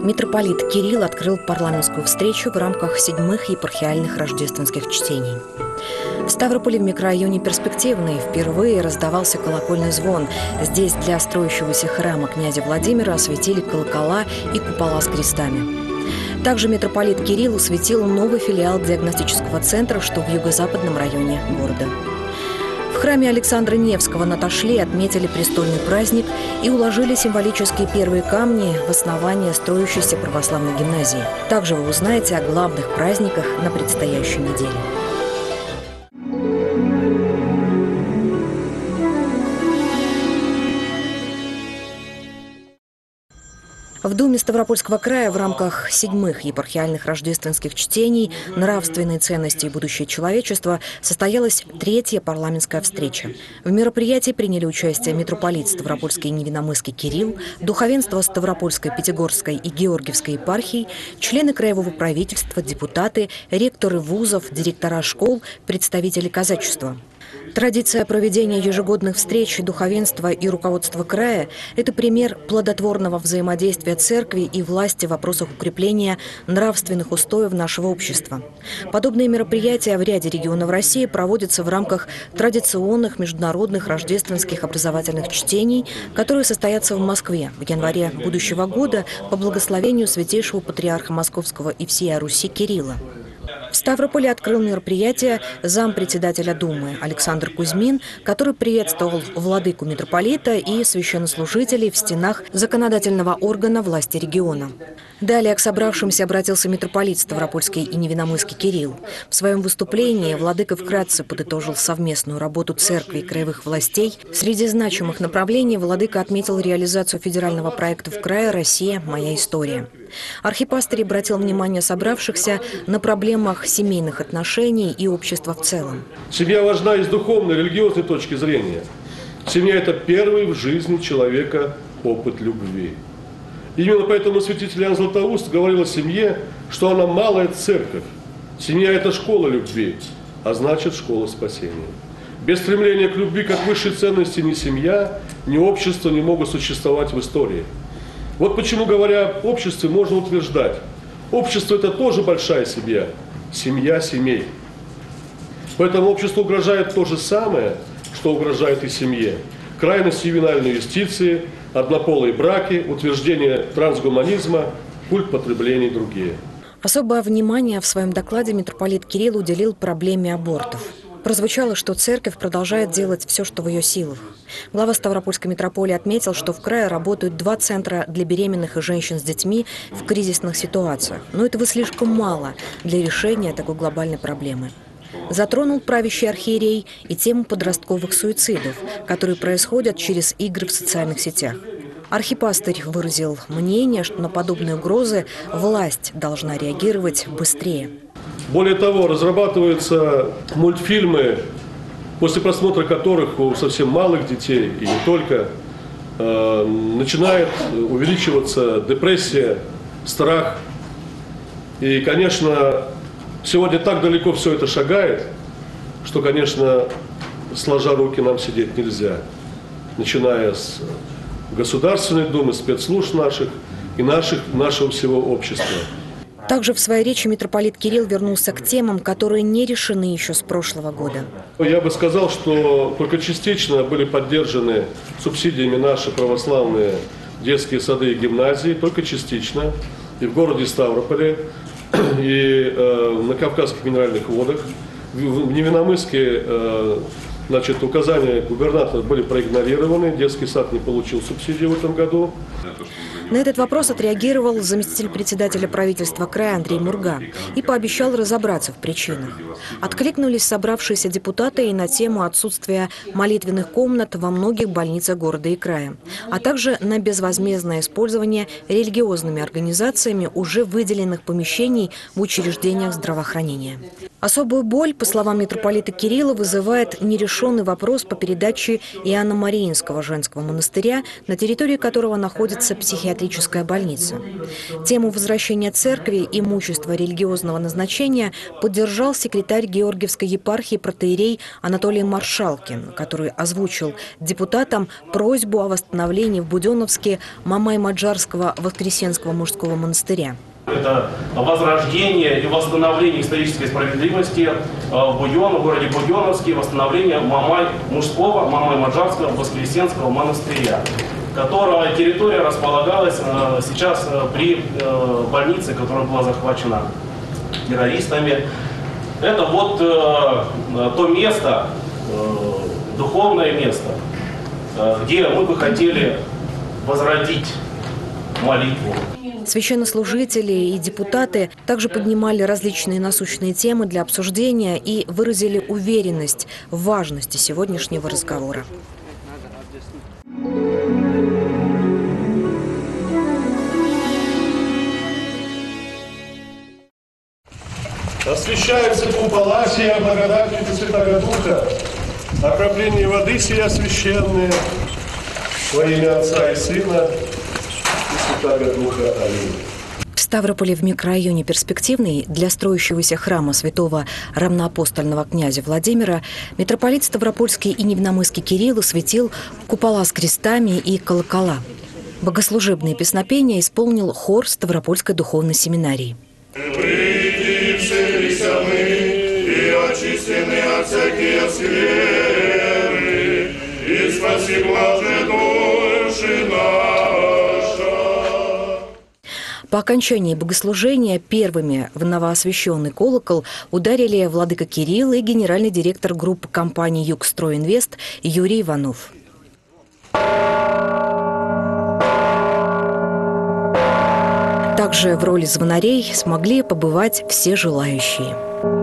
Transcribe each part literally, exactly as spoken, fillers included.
Митрополит Кирилл открыл парламентскую встречу в рамках седьмых епархиальных рождественских чтений. В Ставрополе, в микрорайоне Перспективный, впервые раздавался колокольный звон. Здесь для строящегося храма князя Владимира осветили колокола и купола с крестами. Также митрополит Кирилл осветил новый филиал диагностического центра, что в юго-западном районе города. В храме Александра Невского на Ташле отметили престольный праздник и уложили символические первые камни в основание строящейся православной гимназии. Также вы узнаете о главных праздниках на предстоящей неделе. В Думе Ставропольского края в рамках седьмых епархиальных рождественских чтений «Нравственные ценности и будущее человечества» состоялась третья парламентская встреча. В мероприятии приняли участие митрополит Ставропольский и Невиномысский Кирилл, духовенство Ставропольской, Пятигорской и Георгиевской епархий, члены краевого правительства, депутаты, ректоры вузов, директора школ, представители казачества. Традиция проведения ежегодных встреч духовенства и руководства края – это пример плодотворного взаимодействия церкви и власти в вопросах укрепления нравственных устоев нашего общества. Подобные мероприятия в ряде регионов России проводятся в рамках традиционных международных рождественских образовательных чтений, которые состоятся в Москве в январе будущего года по благословению святейшего патриарха Московского и всея Руси Кирилла. В Ставрополе открыл мероприятие зампредседателя Думы Александр Кузьмин, который приветствовал владыку митрополита и священнослужителей в стенах законодательного органа власти региона. Далее к собравшимся обратился митрополит Ставропольский и Невиномысский Кирилл. В своем выступлении владыка вкратце подытожил совместную работу церкви и краевых властей. Среди значимых направлений владыка отметил реализацию федерального проекта в крае «Россия. Моя история». Архипастырь обратил внимание собравшихся на проблемах семейных отношений и общества в целом. Семья важна и с духовной, религиозной точки зрения. Семья – это первый в жизни человека опыт любви. Именно поэтому святитель Иоанн Златоуст говорил о семье, что она малая церковь. Семья – это школа любви, а значит школа спасения. Без стремления к любви как высшей ценности ни семья, ни общество не могут существовать в истории. Вот почему, говоря об обществе, можно утверждать, общество – это тоже большая семья, семья семей. Поэтому обществу угрожает то же самое, что угрожает и семье. Крайность ювенальной юстиции, однополые браки, утверждение трансгуманизма, культ потребления и другие. Особое внимание в своем докладе митрополит Кирилл уделил проблеме абортов. Прозвучало, что церковь продолжает делать все, что в ее силах. Глава Ставропольской митрополии отметил, что в крае работают два центра для беременных и женщин с детьми в кризисных ситуациях. Но этого слишком мало для решения такой глобальной проблемы. Затронул правящий архиерей и тему подростковых суицидов, которые происходят через игры в социальных сетях. Архипастырь выразил мнение, что на подобные угрозы власть должна реагировать быстрее. Более того, разрабатываются мультфильмы, после просмотра которых у совсем малых детей и не только э, начинает увеличиваться депрессия, страх. И, конечно, сегодня так далеко все это шагает, что, конечно, сложа руки нам сидеть нельзя. Начиная с Государственной Думы, спецслужб наших и наших, нашего всего общества. Также в своей речи митрополит Кирилл вернулся к темам, которые не решены еще с прошлого года. Я бы сказал, что только частично были поддержаны субсидиями наши православные детские сады и гимназии, только частично. И в городе Ставрополе, и э, на Кавказских минеральных водах. В Невиномыске э, значит, указания губернатора были проигнорированы, детский сад не получил субсидии в этом году. На этот вопрос отреагировал заместитель председателя правительства края Андрей Мурга и пообещал разобраться в причинах. Откликнулись собравшиеся депутаты и на тему отсутствия молитвенных комнат во многих больницах города и края, а также на безвозмездное использование религиозными организациями уже выделенных помещений в учреждениях здравоохранения. Особую боль, по словам митрополита Кирилла, вызывает нерешенный вопрос по передаче Иоанна-Мариинского женского монастыря, на территории которого находится психиатрическая психиатрическая больница. Тему возвращения церкви имущества религиозного назначения поддержал секретарь Георгиевской епархии протоиерей Анатолий Маршалкин, который озвучил депутатам просьбу о восстановлении в Буденновске Мамай-Маджарского Воскресенского мужского монастыря. Это возрождение и восстановление исторической справедливости в Буденном, в городе Буденновске, восстановление Мамай мужского, Мамай-Маджарского Воскресенского монастыря, которая территория располагалась сейчас при больнице, которая была захвачена террористами. Это вот то место, духовное место, где мы бы хотели возродить молитву. Священнослужители и депутаты также поднимали различные насущные темы для обсуждения и выразили уверенность в важности сегодняшнего разговора. Освящаются купола сия благодатью Святого Духа, окропление воды сия священные, во имя Отца и Сына и Святого Духа. Аминь. В Ставрополе в микрорайоне Перспективный для строящегося храма святого равноапостольного князя Владимира митрополит Ставропольский и Невиномысский Кирилл осветил купола с крестами и колокола. Богослужебные песнопения исполнил хор Ставропольской духовной семинарии. Мы и очистены от всякие скверны, и спаси блажи души наша. По окончании богослужения первыми в новоосвященный колокол ударили владыка Кирилл и генеральный директор группы компании «Югстройинвест» Юрий Иванов. Также в роли звонарей смогли побывать все желающие.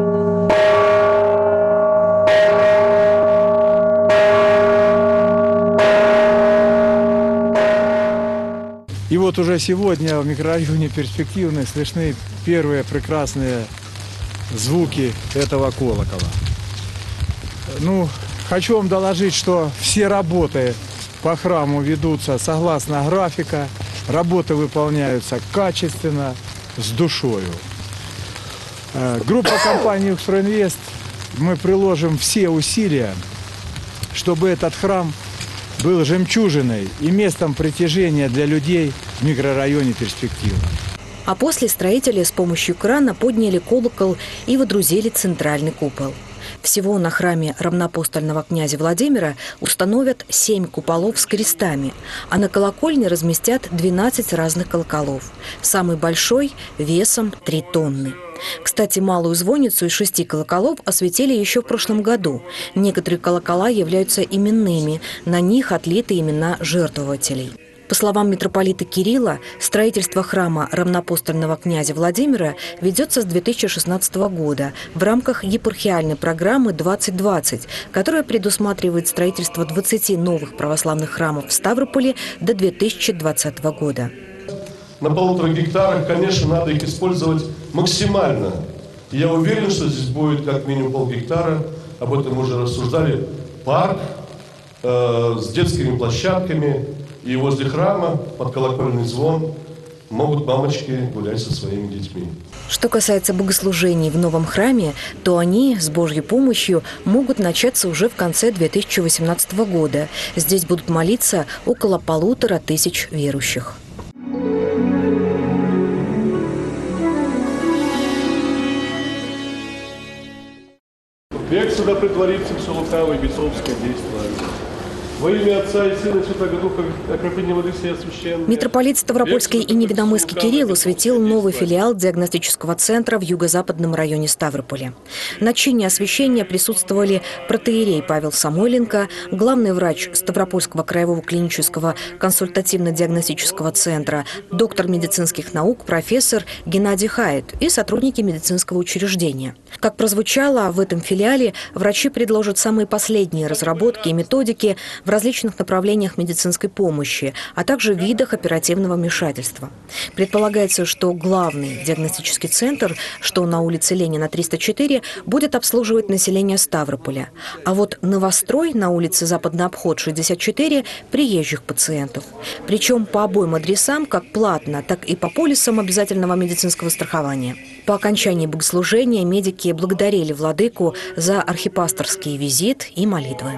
И вот уже сегодня в микрорайоне Перспективный слышны первые прекрасные звуки этого колокола. Ну, хочу вам доложить, что все работы по храму ведутся согласно графика. Работы выполняются качественно, с душою. Группа компании «Югстройинвест», мы приложим все усилия, чтобы этот храм был жемчужиной и местом притяжения для людей в микрорайоне Перспектива. А после строители с помощью крана подняли колокол и водрузили центральный купол. Всего на храме равноапостольного князя Владимира установят семь куполов с крестами, а на колокольне разместят двенадцать разных колоколов. Самый большой весом три тонны. Кстати, малую звонницу из шести колоколов осветили еще в прошлом году. Некоторые колокола являются именными, на них отлиты имена жертвователей. По словам митрополита Кирилла, строительство храма равноапостольного князя Владимира ведется с две тысячи шестнадцатого года в рамках епархиальной программы двадцать двадцать, которая предусматривает строительство двадцати новых православных храмов в Ставрополе до две тысячи двадцатого года. На полутора гектарах, конечно, надо их использовать максимально. И я уверен, что здесь будет как минимум полгектара, об этом мы уже рассуждали, парк э, с детскими площадками. И возле храма под колокольный звон могут мамочки гулять со своими детьми. Что касается богослужений в новом храме, то они с Божьей помощью могут начаться уже в конце две тысячи восемнадцатого года. Здесь будут молиться около полутора тысяч верующих. Век сюда притворится все лукавое бесовское действие. Во имя Отца и Сына и Святого Духа, окропление воды сия священная. Митрополит Ставропольский и Невиномысский Кирилл осветил новый филиал диагностического центра в юго-западном районе Ставрополя. На чине освящения присутствовали протоиерей Павел Самойленко, главный врач Ставропольского краевого клинического консультативно-диагностического центра, доктор медицинских наук, профессор Геннадий Хайт и сотрудники медицинского учреждения. Как прозвучало, в этом филиале врачи предложат самые последние разработки и методики в в различных направлениях медицинской помощи, а также видах оперативного вмешательства. Предполагается, что главный диагностический центр, что на улице Ленина триста четыре, будет обслуживать население Ставрополя, а вот новострой на улице Западный обход шестьдесят четыре – приезжих пациентов. Причем по обоим адресам, как платно, так и по полисам обязательного медицинского страхования. По окончании богослужения медики благодарили владыку за архипасторский визит и молитвы.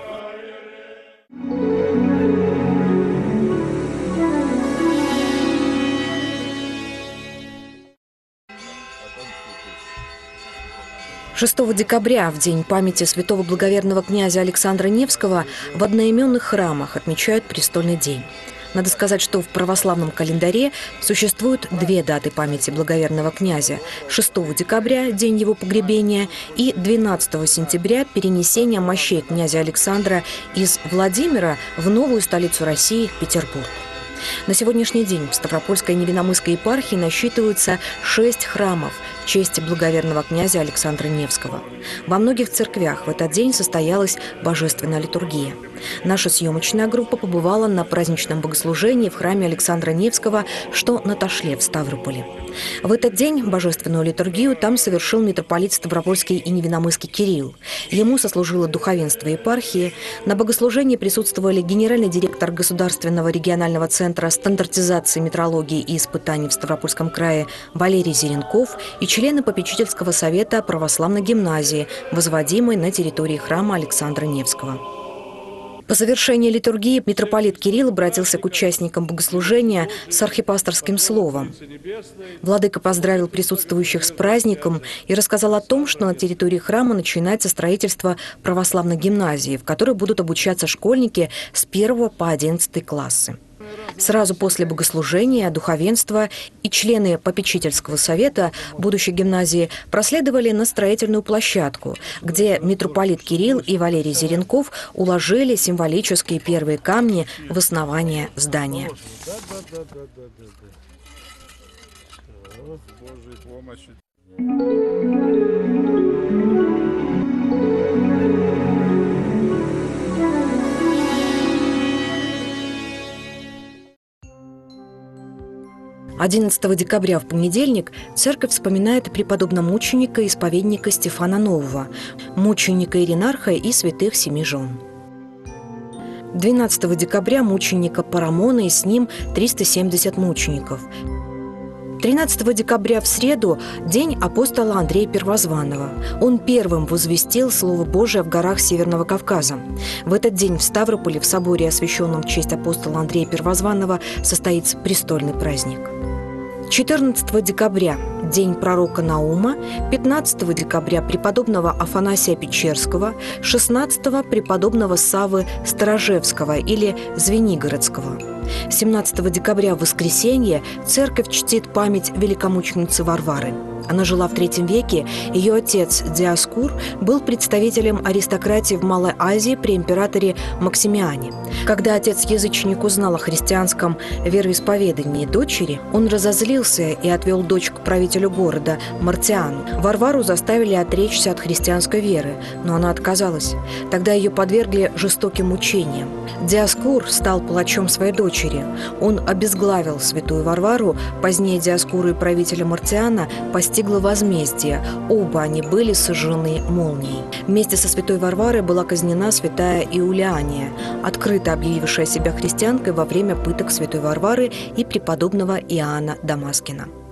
шестого декабря, в день памяти святого благоверного князя Александра Невского, в одноименных храмах отмечают престольный день. Надо сказать, что в православном календаре существуют две даты памяти благоверного князя – шестого декабря, день его погребения, и двенадцатого сентября – перенесение мощей князя Александра из Владимира в новую столицу России – Петербург. На сегодняшний день в Ставропольской и Невиномысской епархии насчитывается шесть храмов в честь благоверного князя Александра Невского. Во многих церквях в этот день состоялась божественная литургия. Наша съемочная группа побывала на праздничном богослужении в храме Александра Невского, что на Ташле в Ставрополе. В этот день божественную литургию там совершил митрополит Ставропольский и Невиномысский Кирилл. Ему сослужило духовенство епархии. На богослужении присутствовали генеральный директор Государственного регионального центра стандартизации метрологии и испытаний в Ставропольском крае Валерий Зеренков и члены попечительского совета православной гимназии, возводимой на территории храма Александра Невского. По завершении литургии митрополит Кирилл обратился к участникам богослужения с архипасторским словом. Владыка поздравил присутствующих с праздником и рассказал о том, что на территории храма начинается строительство православной гимназии, в которой будут обучаться школьники с первого по одиннадцатый классы. Сразу после богослужения духовенство и члены попечительского совета будущей гимназии проследовали на строительную площадку, где митрополит Кирилл и Валерий Зеренков уложили символические первые камни в основание здания. одиннадцатого декабря в понедельник церковь вспоминает преподобно-мученика и исповедника Стефана Нового, мученика Иринарха и святых семи жен. двенадцатого декабря мученика Парамона и с ним триста семьдесят мучеников. тринадцатого декабря в среду – день апостола Андрея Первозванного. Он первым возвестил Слово Божие в горах Северного Кавказа. В этот день в Ставрополе в соборе, освященном в честь апостола Андрея Первозванного, состоится престольный праздник. четырнадцатого декабря – день пророка Наума, пятнадцатого декабря – преподобного Афанасия Печерского, шестнадцатого – преподобного Саввы Старожевского или Звенигородского. семнадцатого декабря в воскресенье церковь чтит память великомученицы Варвары. Она жила в третьем веке. Ее отец Диоскур был представителем аристократии в Малой Азии при императоре Максимиане. Когда отец-язычник узнал о христианском вероисповедании дочери, он разозлился и отвел дочь к правителю города Мартиану. Варвару заставили отречься от христианской веры, но она отказалась. Тогда ее подвергли жестоким мучениям. Диоскур стал палачом своей дочери. Он обезглавил святую Варвару. Позднее Диоскуру и правителя Мартиана постигло возмездие. Оба они были сожжены молнией. Вместе со святой Варварой была казнена святая Иулиания, открыто объявившая себя христианкой во время пыток святой Варвары и преподобного Иоанна Дамаскина.